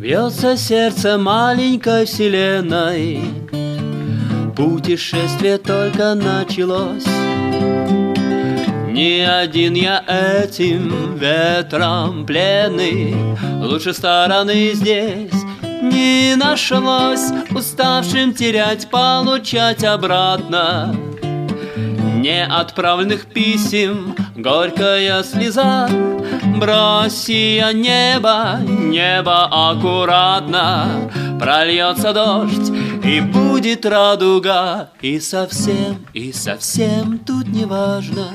Бьется сердце маленькой вселенной, путешествие только началось. Не один я этим ветром пленный, лучше стороны здесь не нашлось. Уставшим терять, получать обратно неотправленных писем горькая слеза. Броси небо, небо аккуратно, прольется дождь и будет радуга. И совсем тут не важно,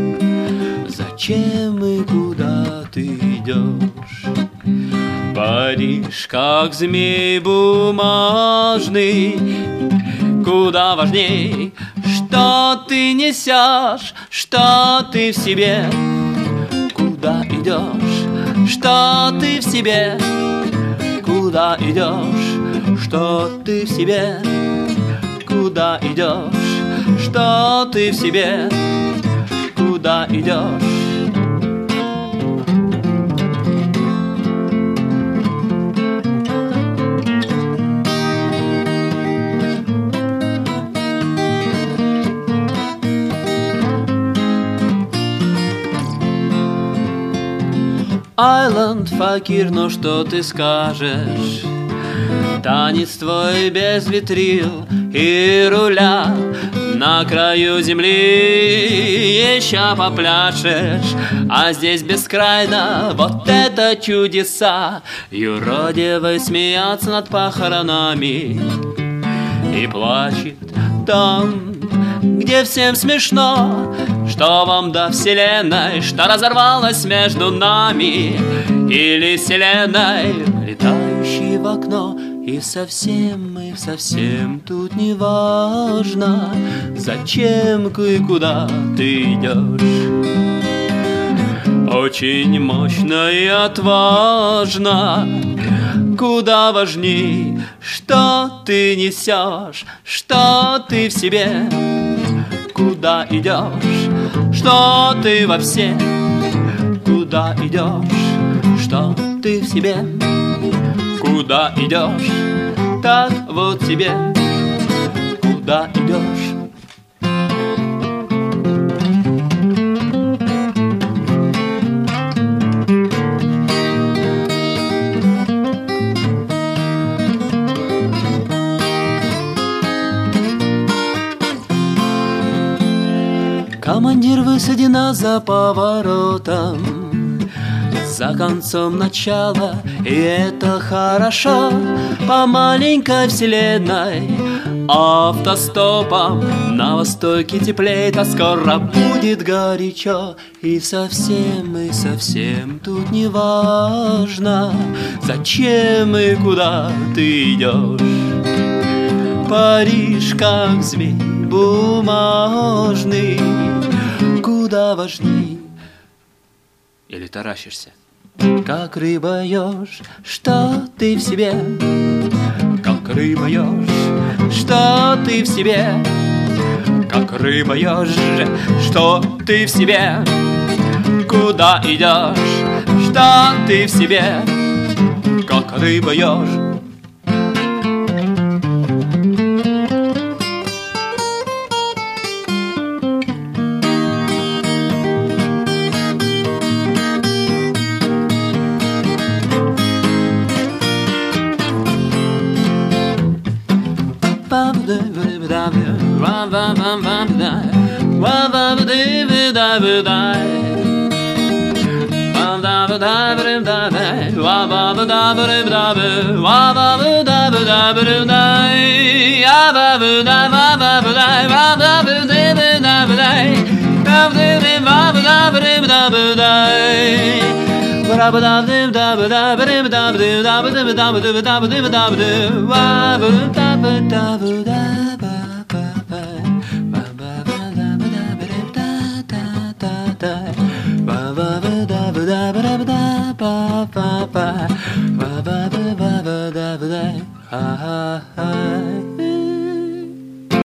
зачем и куда ты идешь. Париж, как змей бумажный, куда важней, что ты несешь, что ты в себе. Куда идешь, что ты в себе? Куда идешь, что ты в себе? Куда идешь, что ты в себе? Куда идешь? Айленд, факир, ну что ты скажешь? Танец твой без витрил и руля, на краю земли еще попляшешь. А здесь бескрайно, вот это чудеса. Юродивый смеется над похоронами и плачет там, где всем смешно. Что вам до вселенной, что разорвалась между нами? Или вселенной, летающей в окно? И совсем тут не важно, зачем и куда ты идешь. Очень мощно и отважно, куда важней, что ты несешь, что ты в себе. Куда идешь, что ты во все? Куда идешь, что ты в себе? Куда идешь, так вот тебе. Куда идешь? Командир, высади нас за поворотом, за концом начала, и это хорошо. По маленькой вселенной автостопом на востоке теплеет, а скоро будет горячо. И совсем тут не важно, зачем и куда ты идешь. Париж, как змей бумажный, куда важней. Или таращишься, как рыба ешь, что ты в себе? Как рыба ешь, что ты в себе? Как рыба ешь, что ты в себе? Куда идешь, что ты в себе? Как рыба ешь.